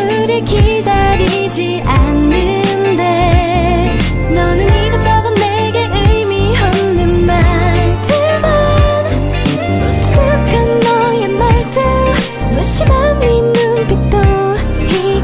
우릴 기다리지 않는데 너는 이것저것 내게 의미 없는 말들만 무뚝뚝한 너의 말투 무심한 네 눈빛도 이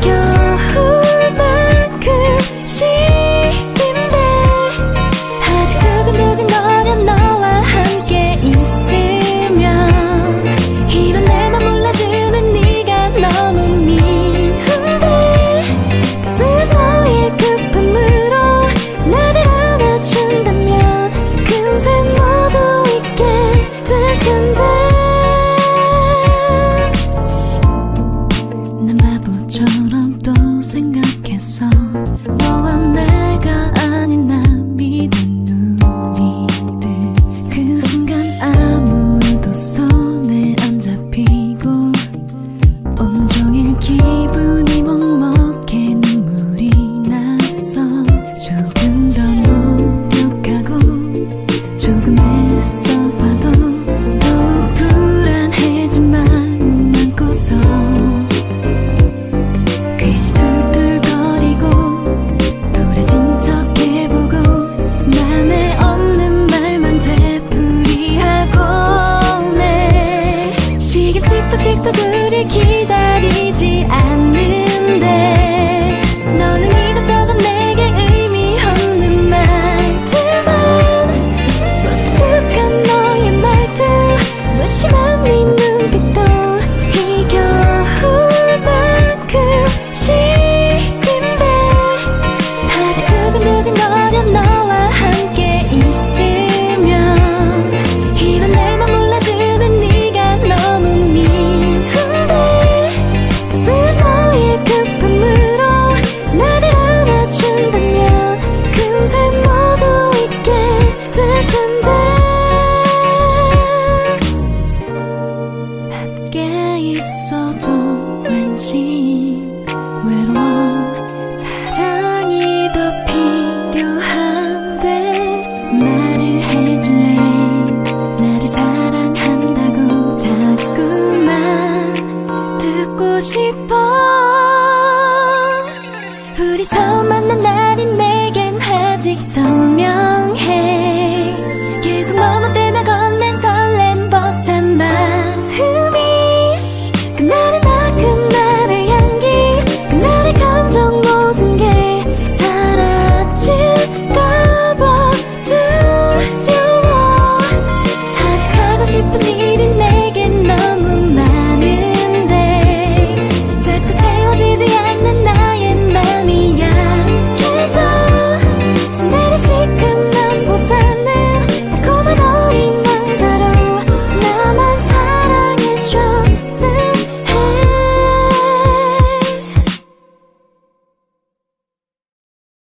겨울만큼 시린데 아직 두근두근거려 너와 함께 있으면 이런 내 맘 몰라주는 네가 너무 미운데 따스한 너의 그 품으로 나를 안아준다면 금세 모두 잊게 될 텐데 난 바보처럼 또 생각했어 너와 내가 아닌 나 믿은 우리들 그 순간 아무도 손에 안 잡히고 온종일 기분이 먹먹해 눈물이 났어 조금 더 노력하고 조금 애써봐도 더욱 불안해진 마음 안고서 괜히 툴툴거리고 도라진 척 해보고 맘에 없는 말만 되풀이하곤 해 시계 틱톡틱톡 우릴 기다리지 않는데 너는 이것저것 내게 의미 없는 말들만 무뚝뚝한 너의 말투 무심한 네 눈빛도 이 겨울만큼 시린데 아직 두근두근거려 너와 함께 있으면 이런 내 맘 몰라주는 네가 너무 미운데 따스한 너의 그 품으로 나를 안아준다면 금세 모두 잊게 될 텐데 함께 있어도 왠지 외로워 사랑이 더 필요한데 말을 해줄래 나를 사랑한다고 자꾸만 듣고 싶어 우리 처음 만난 날이 내겐 아직 선명